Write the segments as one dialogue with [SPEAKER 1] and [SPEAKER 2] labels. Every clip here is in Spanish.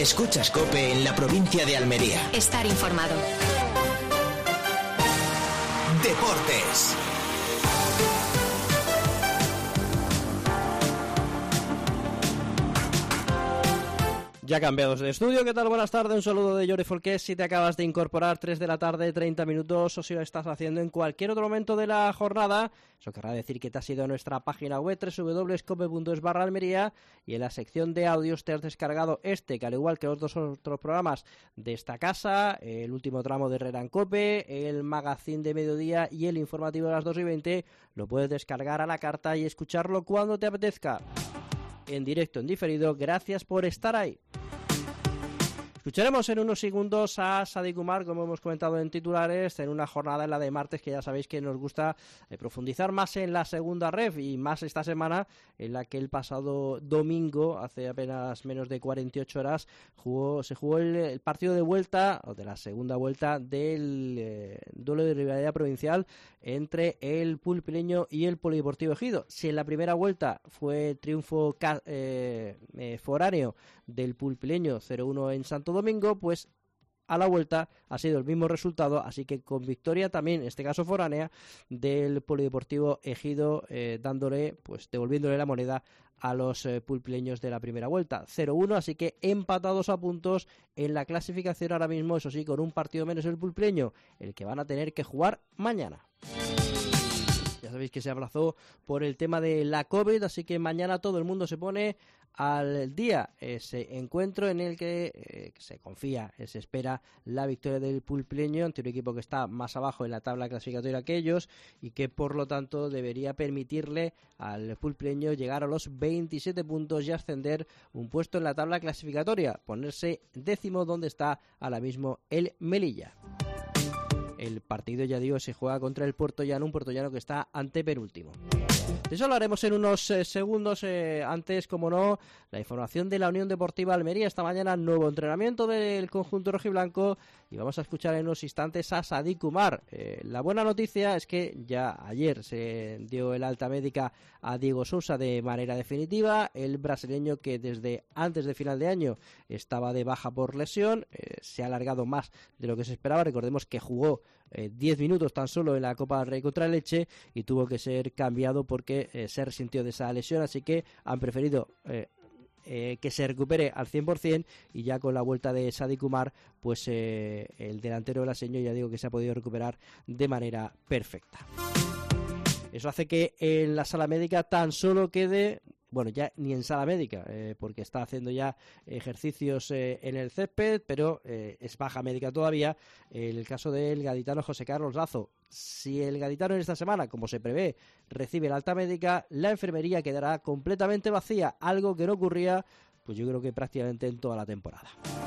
[SPEAKER 1] Escuchas COPE en la provincia de Almería.
[SPEAKER 2] Estar informado.
[SPEAKER 1] Deportes.
[SPEAKER 3] Ya cambiados de estudio, ¿qué tal? Buenas tardes, un saludo de Jordi Folqués. Si te acabas de incorporar, 3 de la tarde, 30 minutos, o si lo estás haciendo en cualquier otro momento de la jornada, eso querrá decir que te has ido a nuestra página web www.cope.es/Almería y en la sección de audios te has descargado que al igual que los dos otros programas de esta casa, el último tramo de Herrera en Cope, el magazine de mediodía y el informativo de las 2:20, lo puedes descargar a la carta y escucharlo cuando te apetezca. En directo, en diferido, gracias por estar ahí. Escucharemos en unos segundos a Sadik Umar, como hemos comentado en titulares, en una jornada en la de martes que ya sabéis que nos gusta profundizar más en la segunda ref y más esta semana en la que el pasado domingo, hace apenas menos de 48 horas, se jugó el partido de vuelta, o de la segunda vuelta del duelo de rivalidad provincial entre el Pulpileño y el Polideportivo Ejido. Si en la primera vuelta fue triunfo foráneo del Pulpileño 0-1 en Santo Domingo, pues a la vuelta ha sido el mismo resultado, así que con victoria también, en este caso foránea, del Polideportivo Ejido, devolviéndole la moneda a los pulpileños de la primera vuelta. 0-1, así que empatados a puntos en la clasificación ahora mismo, eso sí, con un partido menos el pulpileño, el que van a tener que jugar mañana. Ya sabéis que se aplazó por el tema de la COVID, así que mañana todo el mundo se pone al día. Ese encuentro en el que se confía, se espera la victoria del pulpileño ante un equipo que está más abajo en la tabla clasificatoria que ellos y que por lo tanto debería permitirle al pulpileño llegar a los 27 puntos y ascender un puesto en la tabla clasificatoria, ponerse 10º donde está ahora mismo el Melilla. El partido, ya digo, se juega contra el Puertollano, un Puertollano que está antepenúltimo. De eso lo haremos en unos segundos. Antes, como no, la información de la Unión Deportiva Almería. Esta mañana, nuevo entrenamiento del conjunto rojiblanco y vamos a escuchar en unos instantes a Sadik Umar. La buena noticia es que ya ayer se dio el alta médica a Diego Sousa de manera definitiva. El brasileño, que desde antes de final de año estaba de baja por lesión, se ha alargado más de lo que se esperaba. Recordemos que jugó 10 minutos tan solo en la Copa del Rey contra el Elche y tuvo que ser cambiado porque se resintió de esa lesión, así que han preferido que se recupere al 100% y ya con la vuelta de Sadik Umar, pues el delantero brasileño, ya digo que se ha podido recuperar de manera perfecta. Eso hace que en la sala médica tan solo quede, bueno, ya ni en sala médica, porque está haciendo ya ejercicios en el césped, pero es baja médica todavía, el caso del gaditano José Carlos Lazo. Si el gaditano en esta semana, como se prevé, recibe la alta médica, la enfermería quedará completamente vacía, algo que no ocurría, pues yo creo que prácticamente en toda la temporada.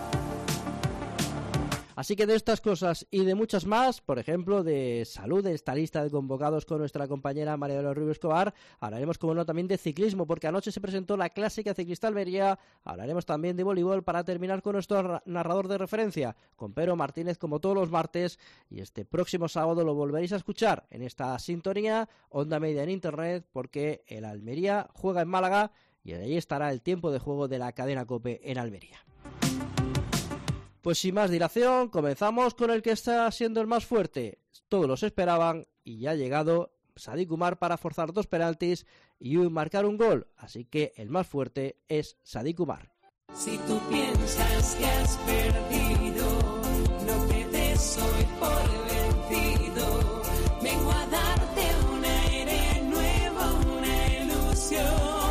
[SPEAKER 3] Así que de estas cosas y de muchas más, por ejemplo, de salud, de esta lista de convocados con nuestra compañera María de los Ríos Escobar, hablaremos, como no, también de ciclismo, porque anoche se presentó la Clásica Ciclista Almería, hablaremos también de voleibol para terminar con nuestro narrador de referencia, con Pedro Martínez, como todos los martes, y este próximo sábado lo volveréis a escuchar en esta sintonía, Onda Media en Internet, porque el Almería juega en Málaga y allí estará el tiempo de juego de la cadena COPE en Almería. Pues sin más dilación, comenzamos con el que está siendo el más fuerte. Todos los esperaban y ya ha llegado Sadik Umar para forzar 2 penaltis y marcar un gol. Así que el más fuerte es Sadik Umar.
[SPEAKER 4] Si tú piensas que has perdido, no te des hoy por vencido. Vengo a darte un aire nuevo, una ilusión.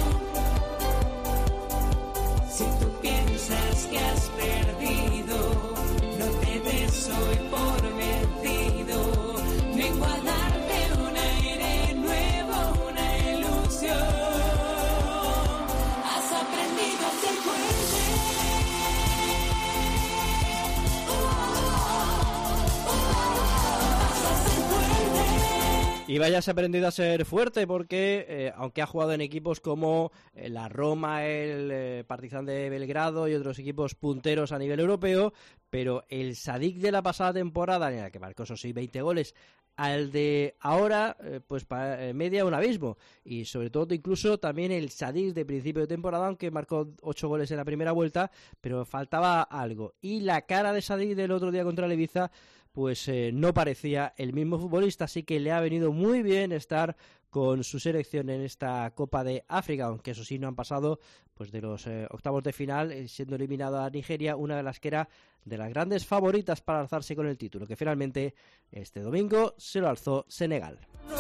[SPEAKER 4] Si tú piensas que has perdido, no te des hoy por vencido. Vengo a darte un aire nuevo, una ilusión. Has aprendido a ser fuerte. Vas a ser fuerte.
[SPEAKER 3] Y vaya, se ha aprendido a ser fuerte porque, aunque ha jugado en equipos como la Roma, el Partizan de Belgrado y otros equipos punteros a nivel europeo, pero el Sadik de la pasada temporada, en la que marcó, eso sí, 20 goles, al de ahora, pues media un abismo. Y sobre todo incluso también el Sadik de principio de temporada, aunque marcó 8 goles en la primera vuelta, pero faltaba algo. Y la cara de Sadik del otro día contra el Ibiza, pues no parecía el mismo futbolista, así que le ha venido muy bien estar con su selección en esta Copa de África, aunque eso sí no han pasado pues de los octavos de final, siendo eliminada a Nigeria, una de las que era de las grandes favoritas para alzarse con el título, que finalmente este domingo se lo alzó Senegal.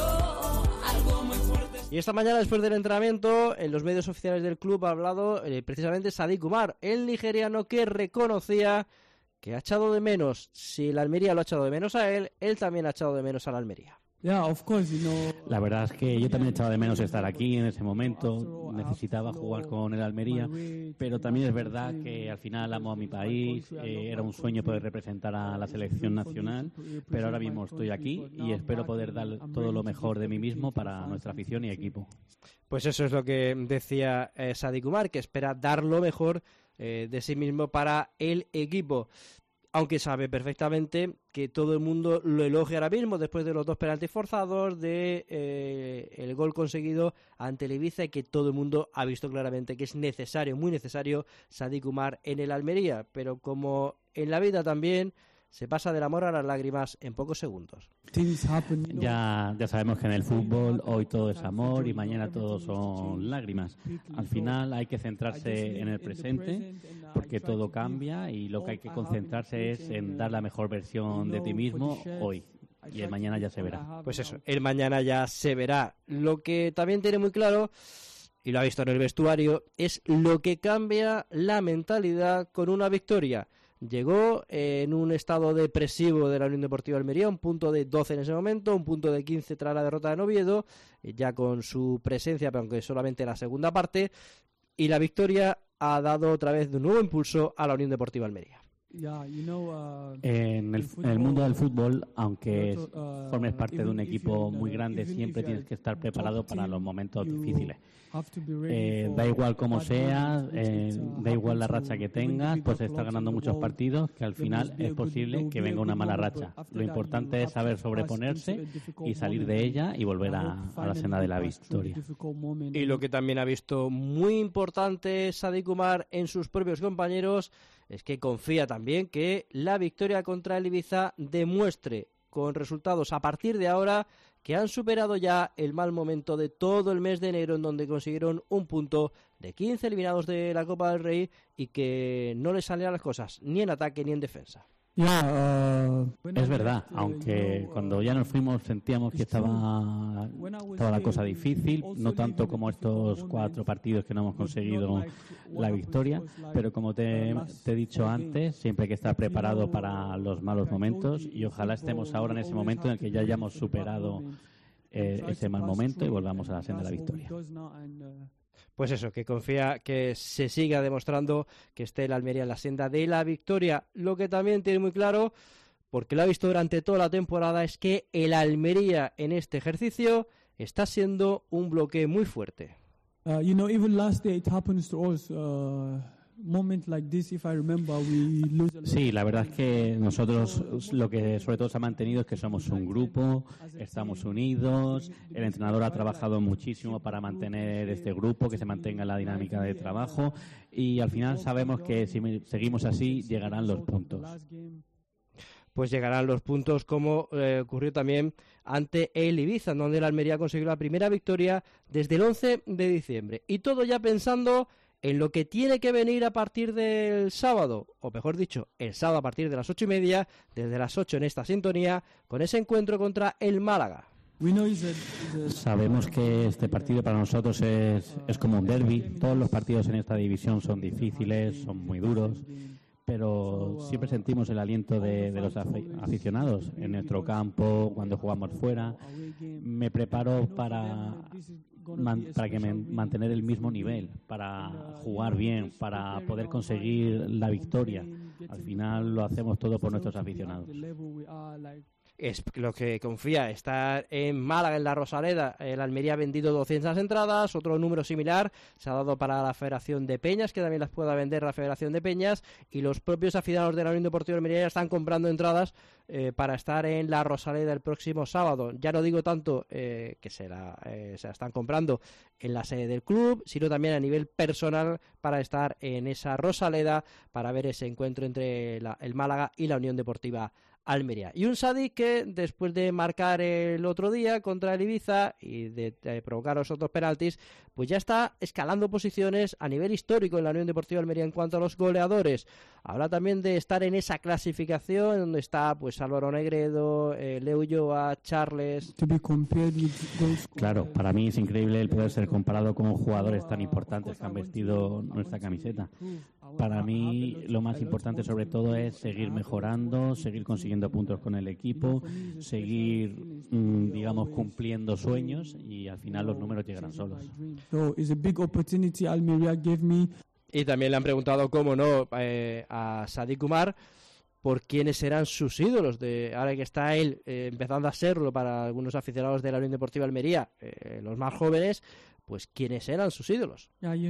[SPEAKER 3] Y esta mañana, después del entrenamiento, en los medios oficiales del club ha hablado precisamente Sadik Umar, el nigeriano que reconocía que ha echado de menos, si el Almería lo ha echado de menos a él también ha echado de menos a la Almería.
[SPEAKER 2] La verdad es que yo también echaba de menos estar aquí en ese momento, necesitaba jugar con el Almería, pero también es verdad que al final amo a mi país, era un sueño poder representar a la selección nacional, pero ahora mismo estoy aquí y espero poder dar todo lo mejor de mí mismo para nuestra afición y equipo.
[SPEAKER 3] Pues eso es lo que decía Sadik Umar, que espera dar lo mejor de sí mismo para el equipo. Aunque sabe perfectamente que todo el mundo lo elogia ahora mismo después de los 2 penaltis forzados, de el gol conseguido ante el Ibiza, y que todo el mundo ha visto claramente que es necesario, muy necesario, Sadik Umar en el Almería. Pero como en la vida también, se pasa del amor a las lágrimas en pocos segundos.
[SPEAKER 2] Ya sabemos que en el fútbol hoy todo es amor y mañana todo son lágrimas. Al final hay que centrarse en el presente porque todo cambia y lo que hay que concentrarse es en dar la mejor versión de ti mismo hoy. Y el mañana ya se verá.
[SPEAKER 3] Pues eso, el mañana ya se verá. Lo que también tiene muy claro, y lo ha visto en el vestuario, es lo que cambia la mentalidad con una victoria. Llegó en un estado depresivo de la Unión Deportiva Almería, un punto de 12 en ese momento, un punto de 15 tras la derrota de Oviedo, ya con su presencia, pero aunque solamente la segunda parte, y la victoria ha dado otra vez de un nuevo impulso a la Unión Deportiva Almería.
[SPEAKER 2] En el mundo del fútbol, aunque formes parte de un equipo muy grande, siempre tienes que estar preparado para los momentos difíciles. Da igual cómo seas, da igual la racha que tengas, pues estás ganando muchos partidos, que al final es posible que venga una mala racha. Lo importante es saber sobreponerse y salir de ella y volver a la senda de la victoria.
[SPEAKER 3] Y lo que también ha visto muy importante Sadik Umar en sus propios compañeros es que confía también que la victoria contra el Ibiza demuestre con resultados a partir de ahora que han superado ya el mal momento de todo el mes de enero, en donde consiguieron un punto de 15 eliminados de la Copa del Rey y que no les salían las cosas ni en ataque ni en defensa.
[SPEAKER 2] Es verdad, aunque cuando ya nos fuimos sentíamos que estaba la cosa difícil, no tanto como estos 4 partidos que no hemos conseguido la victoria, pero como te he dicho antes, siempre hay que estar preparado para los malos momentos y ojalá estemos ahora en ese momento en el que ya hayamos superado ese mal momento y volvamos a la senda de la victoria.
[SPEAKER 3] Pues eso, que confía que se siga demostrando que esté el Almería en la senda de la victoria. Lo que también tiene muy claro, porque lo ha visto durante toda la temporada, es que el Almería en este ejercicio está siendo un bloque muy fuerte.
[SPEAKER 2] Sí, la verdad es que nosotros lo que sobre todo se ha mantenido es que somos un grupo, estamos unidos, el entrenador ha trabajado muchísimo para mantener este grupo, que se mantenga la dinámica de trabajo y al final sabemos que si seguimos así llegarán los puntos.
[SPEAKER 3] Pues llegarán los puntos como ocurrió también ante el Ibiza, donde el Almería consiguió la primera victoria desde el 11 de diciembre. Y todo ya pensando en lo que tiene que venir a partir del sábado, o mejor dicho, el sábado a partir de las 8:30, desde las 8 en esta sintonía, con ese encuentro contra el Málaga.
[SPEAKER 2] Sabemos que este partido para nosotros es como un derbi. Todos los partidos en esta división son difíciles, son muy duros, pero siempre sentimos el aliento de los aficionados en nuestro campo, cuando jugamos fuera. Me preparo para mantener el mismo nivel, para jugar bien, para poder conseguir la victoria. Al final lo hacemos todo por nuestros aficionados.
[SPEAKER 3] es lo que confía estar en Málaga, en la Rosaleda. El Almería ha vendido 200 entradas, otro número similar se ha dado para la Federación de Peñas, que también las pueda vender la Federación de Peñas, y los propios aficionados de la Unión Deportiva Almería ya están comprando entradas para estar en la Rosaleda el próximo sábado. Ya no digo tanto que se la están comprando en la sede del club, sino también a nivel personal para estar en esa Rosaleda para ver ese encuentro entre el Málaga y la Unión Deportiva Almería. Y un Sadik que después de marcar el otro día contra el Ibiza y de provocar los otros penaltis, pues ya está escalando posiciones a nivel histórico en la Unión Deportiva Almería en cuanto a los goleadores. Habla también de estar en esa clasificación donde está pues Álvaro Negredo, Leo Ulloa, Charles.
[SPEAKER 2] Claro, para mí es increíble el poder ser comparado con jugadores tan importantes que han vestido nuestra camiseta. Para mí lo más importante sobre todo es seguir mejorando, seguir consiguiendo puntos con el equipo, seguir, digamos, cumpliendo sueños, y al final los números llegarán solos.
[SPEAKER 3] Y también le han preguntado, cómo no, a Sadik Umar por quiénes serán sus ídolos, ahora que está él empezando a serlo para algunos aficionados de la Unión Deportiva Almería, los más jóvenes, pues quiénes eran sus ídolos.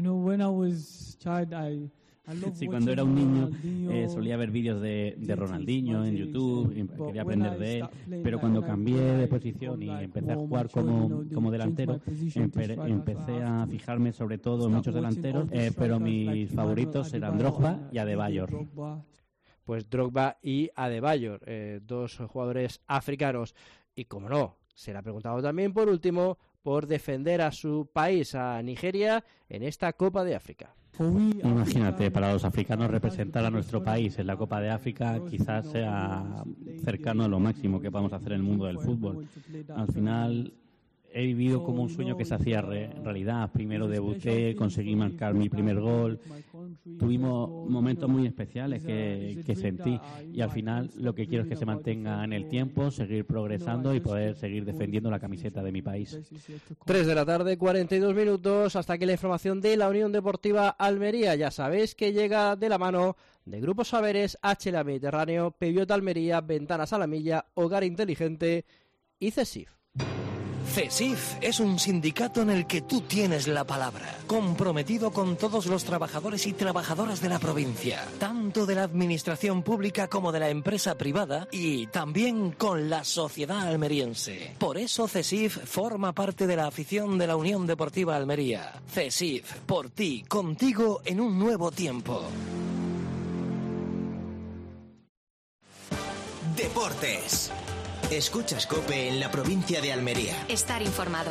[SPEAKER 2] Sí, cuando era un niño solía ver vídeos de Ronaldinho en YouTube, y quería aprender de él, pero cuando cambié de posición y empecé a jugar como delantero, empecé a fijarme sobre todo en muchos delanteros, pero mis favoritos eran Drogba y Adebayor.
[SPEAKER 3] Pues Drogba y Adebayor, dos jugadores africanos. Y como no, se le ha preguntado también por último por defender a su país, a Nigeria, en esta Copa de África.
[SPEAKER 2] Imagínate, para los africanos representar a nuestro país en la Copa de África quizás sea cercano a lo máximo que podamos hacer en el mundo del fútbol. Al final he vivido como un sueño que se hacía realidad. Primero debuté, conseguí marcar mi primer gol. Tuvimos momentos muy especiales que sentí, y al final lo que quiero es que se mantenga en el tiempo, seguir progresando y poder seguir defendiendo la camiseta de mi país.
[SPEAKER 3] 3 de la tarde, 42 minutos. Hasta aquí la información de la Unión Deportiva Almería. Ya sabéis que llega de la mano de Grupo Saberes, HLA Mediterráneo, Peviota Almería, Ventanas a la Milla, Hogar Inteligente y CESIF.
[SPEAKER 1] CESIF es un sindicato en el que tú tienes la palabra, comprometido con todos los trabajadores y trabajadoras de la provincia, tanto de la administración pública como de la empresa privada, y también con la sociedad almeriense. Por eso CESIF forma parte de la afición de la Unión Deportiva Almería. CESIF, por ti, contigo en un nuevo tiempo. Deportes. Escuchas COPE en la provincia de Almería.
[SPEAKER 5] Estar informado.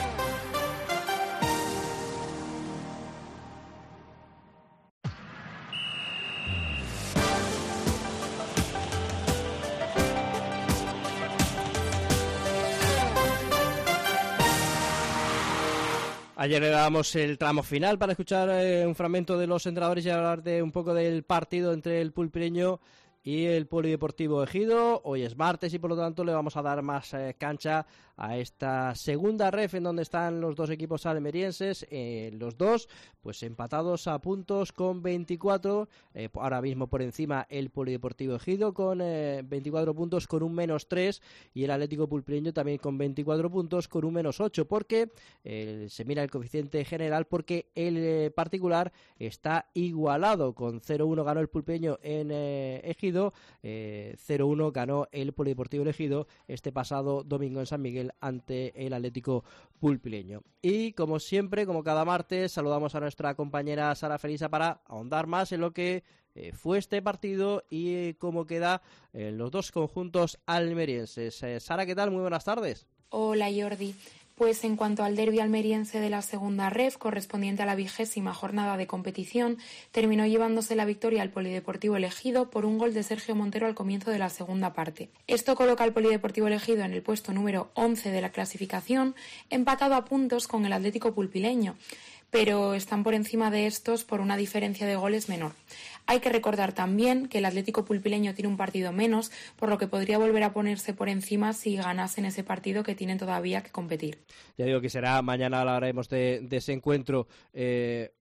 [SPEAKER 3] Ayer le dábamos el tramo final para escuchar un fragmento de los entrenadores y hablar de un poco del partido entre el Pulpireño y el Polideportivo Ejido. Hoy es martes y por lo tanto le vamos a dar más cancha a esta segunda ref en donde están los dos equipos almerienses, los dos pues empatados a puntos con 24, ahora mismo por encima el Polideportivo Ejido con 24 puntos con un -3, y el Atlético Pulpireño también con 24 puntos con un -8, porque se mira el coeficiente general, porque el particular está igualado. Con 0-1 ganó el Pulpireño en Ejido, 0-1 ganó el Polideportivo Ejido este pasado domingo en San Miguel ante el Atlético Pulpireño. Y como siempre, como cada martes, saludamos a nuestra compañera Sara Felisa para ahondar más en lo que fue este partido y cómo queda los dos conjuntos almerienses. Sara, ¿qué tal? Muy buenas tardes.
[SPEAKER 6] Hola, Jordi. Pues en cuanto al derbi almeriense de la segunda ref, correspondiente a la 20ª jornada de competición, terminó llevándose la victoria al Polideportivo Ejido por un gol de Sergio Montero al comienzo de la segunda parte. Esto coloca al Polideportivo Ejido en el puesto número 11 de la clasificación, empatado a puntos con el Atlético Pulpileño, pero están por encima de estos por una diferencia de goles menor. Hay que recordar también que el Atlético Pulpileño tiene un partido menos, por lo que podría volver a ponerse por encima si ganasen ese partido que tienen todavía que competir.
[SPEAKER 3] Ya digo que será mañana, hablaremos de ese encuentro.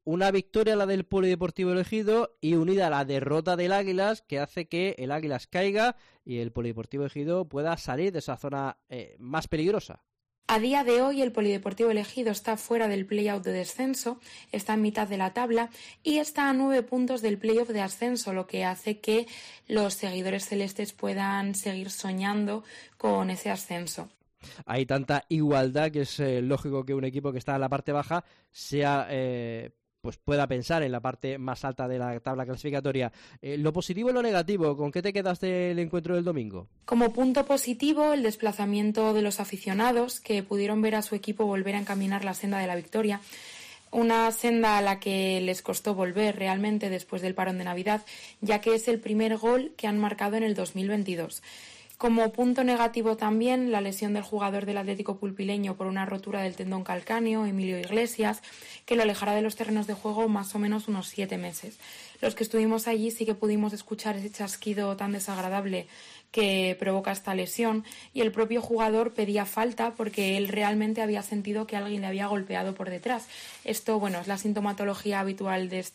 [SPEAKER 3] una victoria, la del Polideportivo Ejido, y unida a la derrota del Águilas, que hace que el Águilas caiga y el Polideportivo Ejido pueda salir de esa zona más peligrosa.
[SPEAKER 6] A día de hoy el Polideportivo Ejido está fuera del play-out de descenso, está en mitad de la tabla y está a 9 puntos del play-off de ascenso, lo que hace que los seguidores celestes puedan seguir soñando con ese ascenso.
[SPEAKER 3] Hay tanta igualdad que es lógico que un equipo que está en la parte baja sea pues pueda pensar en la parte más alta de la tabla clasificatoria. Lo positivo y lo negativo, ¿con qué te quedas del encuentro del domingo?
[SPEAKER 6] Como punto positivo, el desplazamiento de los aficionados, que pudieron ver a su equipo volver a encaminar la senda de la victoria. Una senda a la que les costó volver realmente después del parón de Navidad, ya que es el primer gol que han marcado en el 2022. Como punto negativo también, la lesión del jugador del Atlético Pulpileño por una rotura del tendón calcáneo, Emilio Iglesias, que lo alejará de los terrenos de juego más o menos unos 7 meses. Los que estuvimos allí sí que pudimos escuchar ese chasquido tan desagradable que provoca esta lesión, y el propio jugador pedía falta porque él realmente había sentido que alguien le había golpeado por detrás. Esto, bueno, es la sintomatología habitual de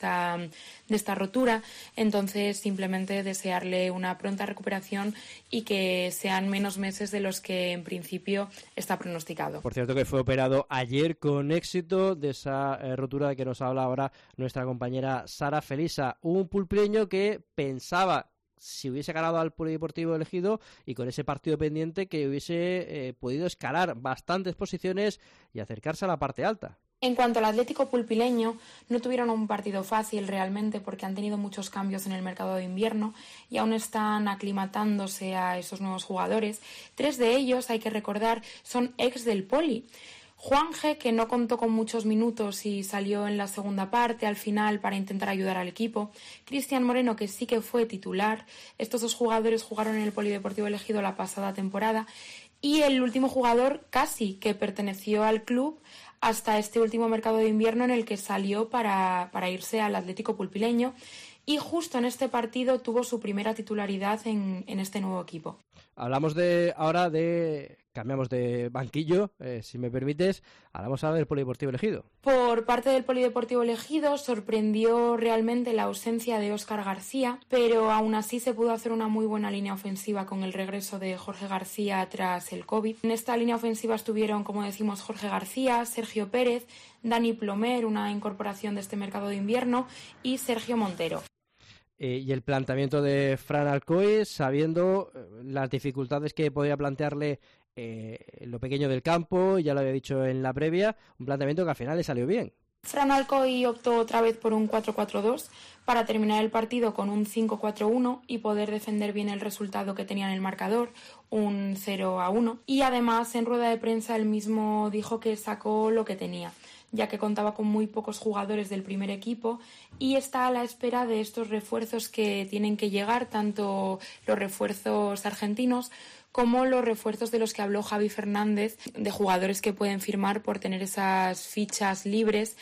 [SPEAKER 6] esta rotura, entonces simplemente desearle una pronta recuperación y que sean menos meses de los que en principio está pronosticado.
[SPEAKER 3] Por cierto, que fue operado ayer con éxito de esa rotura de que nos habla ahora nuestra compañera Sara Felisa, un pulpileño que pensaba, si hubiese ganado al Polideportivo Ejido y con ese partido pendiente, que hubiese podido escalar bastantes posiciones y acercarse a la parte alta.
[SPEAKER 6] En cuanto al Atlético Pulpileño, no tuvieron un partido fácil realmente porque han tenido muchos cambios en el mercado de invierno y aún están aclimatándose a esos nuevos jugadores. 3 de ellos, hay que recordar, son ex del Poli. Juanje, que no contó con muchos minutos y salió en la segunda parte al final para intentar ayudar al equipo. Cristian Moreno, que sí que fue titular. Estos 2 jugadores jugaron en el Polideportivo Ejido la pasada temporada. Y el último jugador, Casi, que perteneció al club hasta este último mercado de invierno en el que salió para irse al Atlético Pulpileño. Y justo en este partido tuvo su primera titularidad en este nuevo equipo.
[SPEAKER 3] Hablamos cambiamos de banquillo, si me permites, hablamos ahora del Polideportivo Ejido.
[SPEAKER 6] Por parte del Polideportivo Ejido sorprendió realmente la ausencia de Óscar García, pero aún así se pudo hacer una muy buena línea ofensiva con el regreso de Jorge García tras el COVID. En esta línea ofensiva estuvieron, como decimos, Jorge García, Sergio Pérez, Dani Plomer, una incorporación de este mercado de invierno, y Sergio Montero.
[SPEAKER 3] Y el planteamiento de Fran Alcoy, sabiendo las dificultades que podía plantearle lo pequeño del campo, ya lo había dicho en la previa, un planteamiento que al final le salió bien.
[SPEAKER 6] Fran Alcoy optó otra vez por un 4-4-2 para terminar el partido con un 5-4-1 y poder defender bien el resultado que tenía en el marcador, un 0-1. Y además, en rueda de prensa, él mismo dijo que sacó lo que tenía, ya que contaba con muy pocos jugadores del primer equipo y está a la espera de estos refuerzos que tienen que llegar, tanto los refuerzos argentinos como los refuerzos de los que habló Javi Fernández, de jugadores que pueden firmar por tener esas fichas libres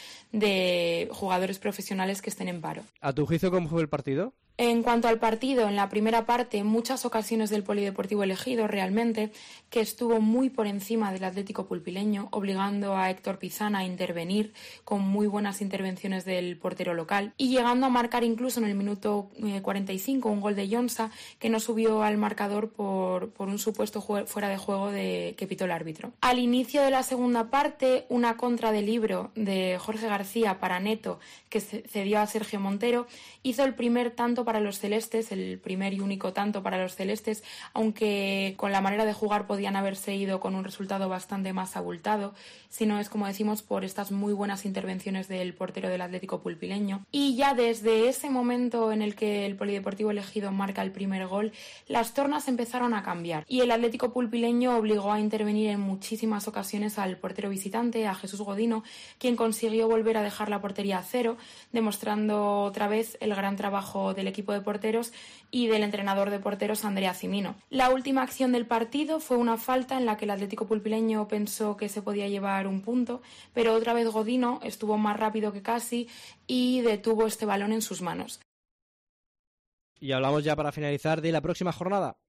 [SPEAKER 6] de jugadores profesionales que estén en paro.
[SPEAKER 3] ¿A tu juicio cómo fue el partido?
[SPEAKER 6] En cuanto al partido, en la primera parte, muchas ocasiones del Polideportivo Ejido realmente, que estuvo muy por encima del Atlético Pulpileño, obligando a Héctor Pizana a intervenir con muy buenas intervenciones del portero local y llegando a marcar incluso en el minuto 45 un gol de Yonsa que no subió al marcador por un supuesto fuera de juego que pitó el árbitro. Al inicio de la segunda parte, una contra de libro de Jorge García para Neto, que cedió a Sergio Montero, hizo el primer tanto para los celestes, el primer y único tanto para los celestes, aunque con la manera de jugar podían haberse ido con un resultado bastante más abultado, si no es, como decimos, por estas muy buenas intervenciones del portero del Atlético Pulpileño. Y ya desde ese momento en el que el Polideportivo Ejido marca el primer gol, las tornas empezaron a cambiar y el Atlético Pulpileño obligó a intervenir en muchísimas ocasiones al portero visitante, a Jesús Godino, quien consiguió volver a dejar la portería a cero, demostrando otra vez el gran trabajo del equipo de porteros y del entrenador de porteros Andrea Cimino. La última acción del partido fue una falta en la que el Atlético Pulpileño pensó que se podía llevar un punto, pero otra vez Godino estuvo más rápido que Casi y detuvo este balón en sus manos.
[SPEAKER 3] Y hablamos ya para finalizar de la próxima jornada.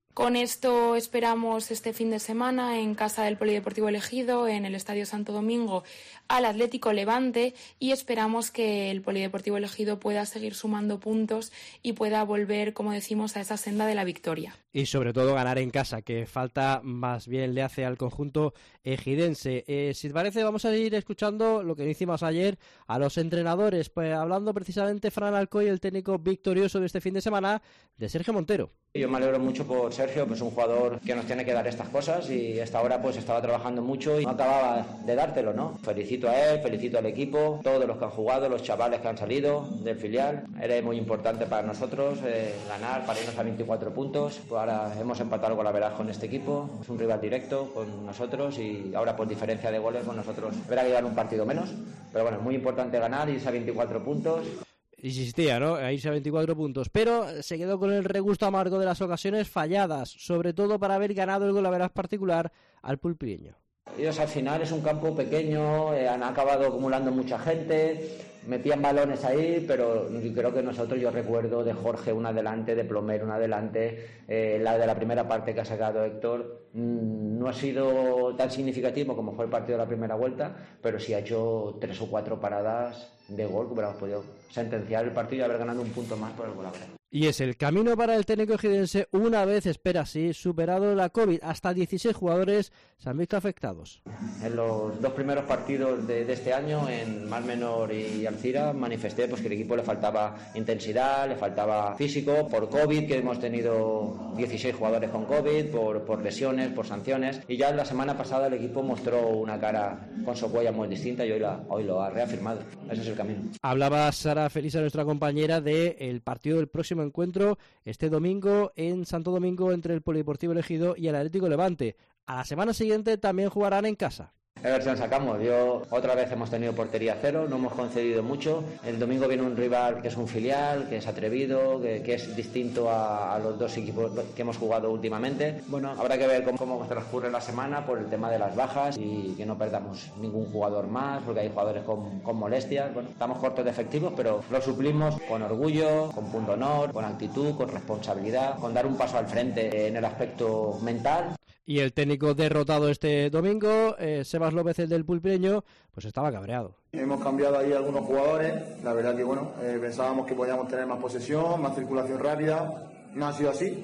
[SPEAKER 6] Con esto esperamos este fin de semana en casa del Polideportivo Ejido, en el Estadio Santo Domingo, al Atlético Levante, y esperamos que el Polideportivo Ejido pueda seguir sumando puntos y pueda volver, como decimos, a esa senda de la victoria.
[SPEAKER 3] Y sobre todo ganar en casa, que falta más bien le hace al conjunto ejidense. Si te parece, vamos a ir escuchando lo que hicimos ayer a los entrenadores, pues hablando precisamente Fran Alcoy, el técnico victorioso de este fin de semana, de Sergio Montero.
[SPEAKER 5] Yo me alegro mucho por Sergio, pues un jugador que nos tiene que dar estas cosas, y hasta ahora pues estaba trabajando mucho y no acababa de dártelo, ¿no? Felicito a él, felicito al equipo, todos los que han jugado, los chavales que han salido del filial. Era muy importante para nosotros ganar, para irnos a 24 puntos. Pues ahora hemos empatado con la Veraz con este equipo, es un rival directo con nosotros y ahora por diferencia de goles con nosotros habrá que llevar un partido menos, pero bueno, es muy importante ganar, irse a 24 puntos.
[SPEAKER 3] Insistía, ¿no?, a irse a 24 puntos, pero se quedó con el regusto amargo de las ocasiones falladas, sobre todo para haber ganado el golaveras particular al pulpireño.
[SPEAKER 5] Ellos al final es un campo pequeño, han acabado acumulando mucha gente, metían balones ahí, pero creo que nosotros, yo recuerdo de Jorge una adelante, de Plomer una adelante, la de la primera parte que ha sacado Héctor no ha sido tan significativo como fue el partido de la primera vuelta, pero sí ha hecho 3 o 4 paradas de gol que hubiéramos podido sentenciar el partido y haber ganado un punto más por el golaveras.
[SPEAKER 3] Y es el camino para el técnico ejidense una vez, espera así, superado la COVID. Hasta 16 jugadores se han visto afectados.
[SPEAKER 5] En los 2 primeros partidos de este año, en Mar Menor y Alcira, manifesté pues que al equipo le faltaba intensidad, le faltaba físico, por COVID, que hemos tenido 16 jugadores con COVID, por lesiones, por sanciones. Y ya la semana pasada el equipo mostró una cara con Socuella muy distinta y hoy lo ha reafirmado. Ese es el camino.
[SPEAKER 3] Hablaba Sara Felisa, nuestra compañera, del partido del próximo encuentro este domingo en Santo Domingo entre el Polideportivo Ejido y el Atlético Levante. A la semana siguiente también jugarán en casa.
[SPEAKER 5] A ver si nos sacamos. Otra vez hemos tenido portería cero, no hemos concedido mucho. El domingo viene un rival que es un filial, que es atrevido, que es distinto a los 2 equipos que hemos jugado últimamente. Bueno, habrá que ver cómo transcurre la semana por el tema de las bajas y que no perdamos ningún jugador más, porque hay jugadores con molestias. Bueno, estamos cortos de efectivos, pero lo suplimos con orgullo, con punto honor, con actitud, con responsabilidad, con dar un paso al frente en el aspecto mental.
[SPEAKER 3] Y el técnico derrotado este domingo, Sebas López, el del pulpireño, pues estaba cabreado.
[SPEAKER 7] Hemos cambiado ahí algunos jugadores, la verdad que bueno, pensábamos que podíamos tener más posesión, más circulación rápida, no ha sido así.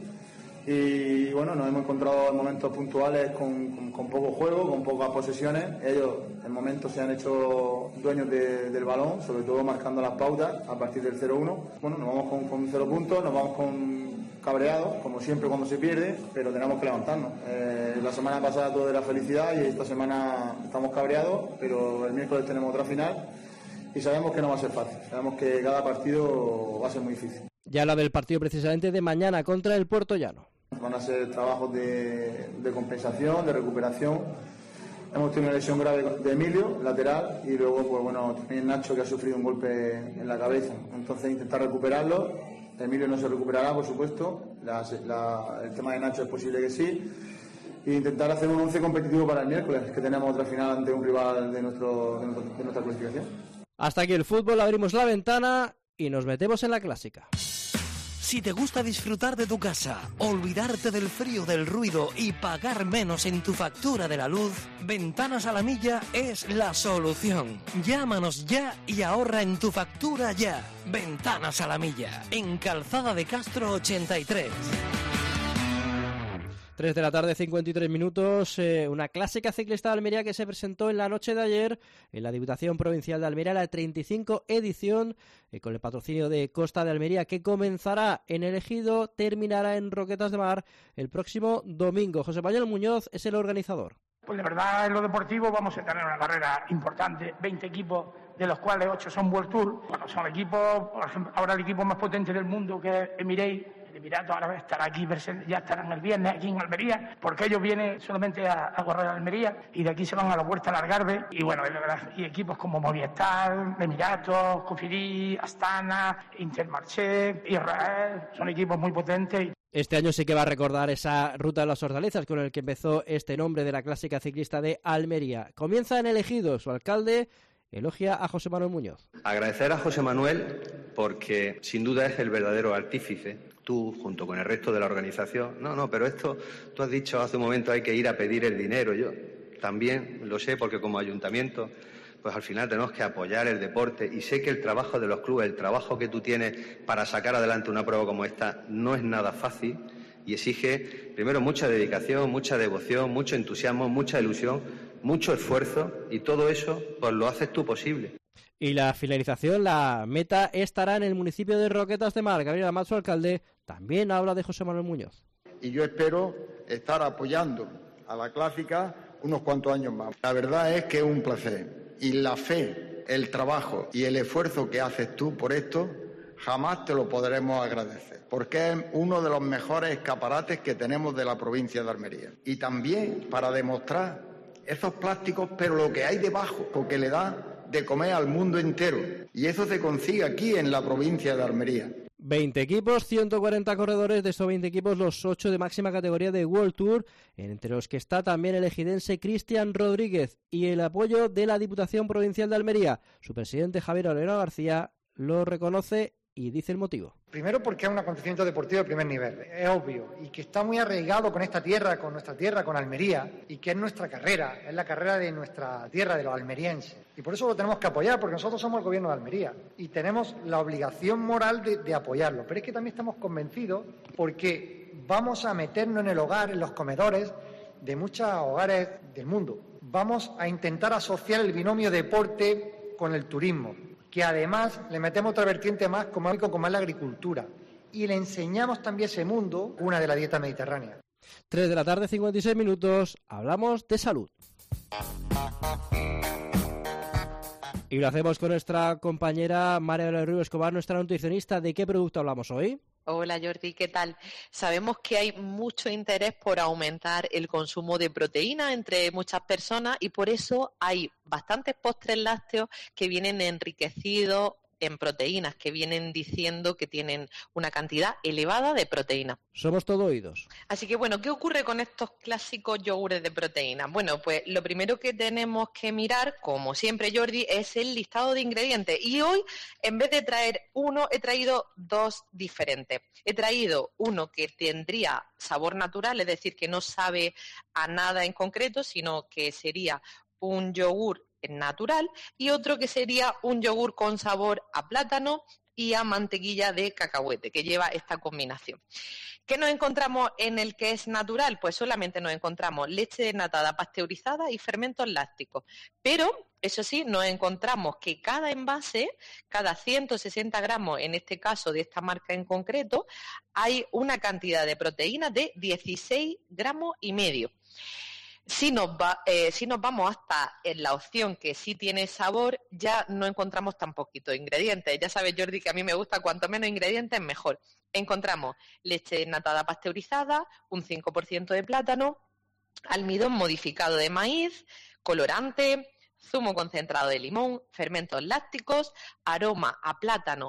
[SPEAKER 7] Y bueno, nos hemos encontrado en momentos puntuales con poco juego, con pocas posesiones. Ellos en momentos se han hecho dueños del balón, sobre todo marcando las pautas a partir del 0-1. Bueno, nos vamos con 0 puntos, nos vamos con cabreados, como siempre cuando se pierde, pero tenemos que levantarnos. La semana pasada todo era felicidad y esta semana estamos cabreados, pero el miércoles tenemos otra final y sabemos que no va a ser fácil. Sabemos que cada partido va a ser muy difícil.
[SPEAKER 3] Ya la del partido precisamente de mañana contra el Puertollano.
[SPEAKER 7] Van a ser trabajos de compensación, de recuperación. Hemos tenido una lesión grave de Emilio, lateral, y luego pues bueno, también Nacho, que ha sufrido un golpe en la cabeza. Entonces intentar recuperarlo. Emilio no se recuperará, por supuesto. El tema de Nacho es posible que sí. E intentar hacer un 11 competitivo para el miércoles, que tenemos otra final ante un rival de nuestra clasificación.
[SPEAKER 3] Hasta aquí el fútbol, abrimos la ventana y nos metemos en la clásica.
[SPEAKER 1] Si te gusta disfrutar de tu casa, olvidarte del frío, del ruido y pagar menos en tu factura de la luz, Ventanas a la Milla es la solución. Llámanos ya y ahorra en tu factura ya. Ventanas a la Milla, en Calzada de Castro 83.
[SPEAKER 3] 3 de la tarde, 53 minutos, una clásica ciclista de Almería que se presentó en la noche de ayer en la Diputación Provincial de Almería, la 35 edición, con el patrocinio de Costa de Almería, que comenzará en El Ejido, terminará en Roquetas de Mar el próximo domingo. José Manuel Muñoz es el organizador.
[SPEAKER 8] Pues de verdad en lo deportivo vamos a tener una carrera importante, 20 equipos, de los cuales 8 son World Tour. Bueno, son equipos, por ejemplo, ahora el equipo más potente del mundo, que es Emirates. El Emirato ahora estará aquí, ya estarán el viernes aquí en Almería, porque ellos vienen solamente a correr a Almería y de aquí se van a la Huerta al Algarve. Y bueno, de verdad, y equipos como Movistar, Emiratos, Cofidis, Astana, Intermarché, Israel, son equipos muy potentes.
[SPEAKER 3] Este año sí que va a recordar esa Ruta de las Hortalizas con el que empezó este nombre de la clásica ciclista de Almería. Comienza en El Ejido, su alcalde elogia a José Manuel Muñoz.
[SPEAKER 9] Agradecer a José Manuel porque sin duda es el verdadero artífice tú junto con el resto de la organización, no, pero esto, tú has dicho hace un momento hay que ir a pedir el dinero, yo también lo sé porque como ayuntamiento, pues al final tenemos que apoyar el deporte y sé que el trabajo de los clubes, el trabajo que tú tienes para sacar adelante una prueba como esta no es nada fácil y exige primero mucha dedicación, mucha devoción, mucho entusiasmo, mucha ilusión, mucho esfuerzo y todo eso pues lo haces tú posible.
[SPEAKER 3] Y la finalización, la meta, estará en el municipio de Roquetas de Mar. Gabriel Amat, su alcalde, también habla de José Manuel Muñoz.
[SPEAKER 10] Y yo espero estar apoyando a la clásica unos cuantos años más. La verdad es que es un placer. Y la fe, el trabajo y el esfuerzo que haces tú por esto, jamás te lo podremos agradecer. Porque es uno de los mejores escaparates que tenemos de la provincia de Almería. Y también para demostrar esos plásticos, pero lo que hay debajo, porque le da de comer al mundo entero. Y eso se consigue aquí en la provincia de Almería.
[SPEAKER 3] 20 equipos, 140 corredores, de esos 20 equipos los 8 de máxima categoría de World Tour, entre los que está también el ejidense Cristian Rodríguez y el apoyo de la Diputación Provincial de Almería. Su presidente Javier Olero García lo reconoce y dice el motivo.
[SPEAKER 11] Primero porque es un acontecimiento deportivo de primer nivel, es obvio, y que está muy arraigado con esta tierra, con nuestra tierra, con Almería, y que es nuestra carrera, es la carrera de nuestra tierra, de los almerienses. Y por eso lo tenemos que apoyar, porque nosotros somos el gobierno de Almería y tenemos la obligación moral de apoyarlo. Pero es que también estamos convencidos porque vamos a meternos en el hogar, en los comedores de muchos hogares del mundo. Vamos a intentar asociar el binomio deporte con el turismo, que además le metemos otra vertiente más como es la agricultura, y le enseñamos también ese mundo, una de la dieta mediterránea.
[SPEAKER 3] 3 de la tarde, 56 minutos, hablamos de salud. Y lo hacemos con nuestra compañera María del Río Escobar, nuestra nutricionista. ¿De qué producto hablamos hoy?
[SPEAKER 12] Hola Jordi, ¿qué tal? Sabemos que hay mucho interés por aumentar el consumo de proteína entre muchas personas y por eso hay bastantes postres lácteos que vienen enriquecidos en proteínas, que vienen diciendo que tienen una cantidad elevada de proteína.
[SPEAKER 3] Somos todo oídos.
[SPEAKER 12] Así que bueno, ¿qué ocurre con estos clásicos yogures de proteína? Bueno, pues lo primero que tenemos que mirar, como siempre Jordi, es el listado de ingredientes. Y hoy, en vez de traer uno, he traído dos diferentes. He traído uno que tendría sabor natural, es decir, que no sabe a nada en concreto, sino que sería un yogur natural, y otro que sería un yogur con sabor a plátano y a mantequilla de cacahuete, que lleva esta combinación. ¿Qué nos encontramos en el que es natural? Pues solamente nos encontramos leche desnatada pasteurizada y fermentos lácticos. Pero, eso sí, nos encontramos que cada envase, cada 160 gramos, en este caso de esta marca en concreto, hay una cantidad de proteína de 16 gramos y medio. Si nos vamos hasta en la opción que sí tiene sabor, ya no encontramos tan poquitos ingredientes. Ya sabes, Jordi, que a mí me gusta cuanto menos ingredientes mejor. Encontramos leche desnatada pasteurizada, un 5% de plátano, almidón modificado de maíz, colorante, zumo concentrado de limón, fermentos lácticos, aroma a plátano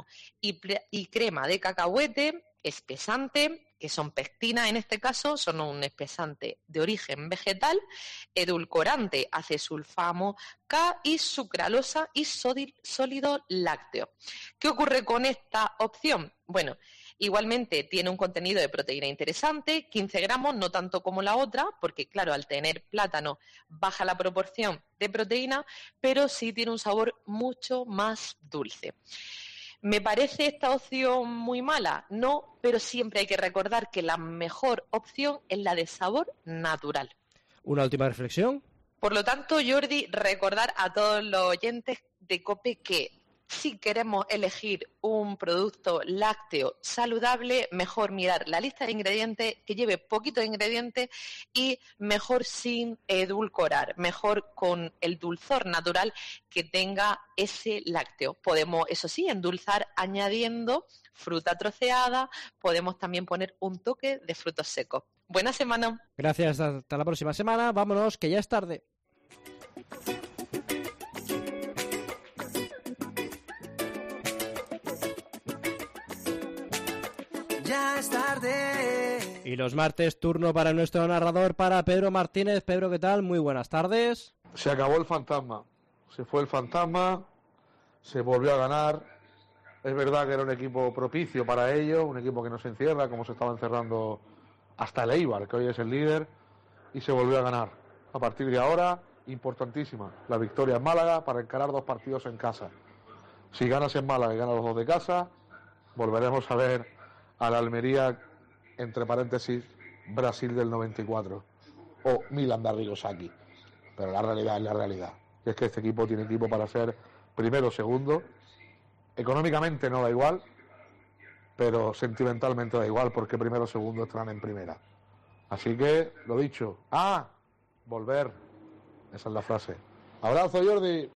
[SPEAKER 12] y crema de cacahuete, espesante, que son pectina en este caso, son un espesante de origen vegetal, edulcorante acesulfamo K y sucralosa y sólido lácteo. ¿Qué ocurre con esta opción? Bueno, igualmente tiene un contenido de proteína interesante, 15 gramos, no tanto como la otra, porque claro, al tener plátano baja la proporción de proteína, pero sí tiene un sabor mucho más dulce. ¿Me parece esta opción muy mala? No, pero siempre hay que recordar que la mejor opción es la de sabor natural.
[SPEAKER 3] ¿Una última reflexión?
[SPEAKER 12] Por lo tanto, Jordi, recordar a todos los oyentes de COPE que si queremos elegir un producto lácteo saludable, mejor mirar la lista de ingredientes, que lleve poquitos ingredientes y mejor sin edulcorar, mejor con el dulzor natural que tenga ese lácteo. Podemos, eso sí, endulzar añadiendo fruta troceada, podemos también poner un toque de frutos secos. Buena semana.
[SPEAKER 3] Gracias, hasta la próxima semana. Vámonos, que ya es tarde.
[SPEAKER 13] Ya es tarde.
[SPEAKER 3] Y los martes, turno para nuestro narrador, para Pedro Martínez. Pedro, ¿qué tal? Muy buenas tardes.
[SPEAKER 14] Se acabó el fantasma. Se fue el fantasma, se volvió a ganar. Es verdad que era un equipo propicio para ellos, un equipo que no se encierra, como se estaba encerrando hasta el Eibar, que hoy es el líder, y se volvió a ganar. A partir de ahora, importantísima la victoria en Málaga para encarar 2 partidos en casa. Si ganas en Málaga y ganas los 2 de casa, volveremos a ver a la Almería, entre paréntesis, Brasil del 94, o Milan de Arrigosaki. Pero la realidad es la realidad. Y es que este equipo tiene equipo para ser primero o segundo. Económicamente no da igual, pero sentimentalmente da igual, porque primero o segundo estarán en primera. Así que, lo dicho, volver. Esa es la frase. Abrazo, Jordi.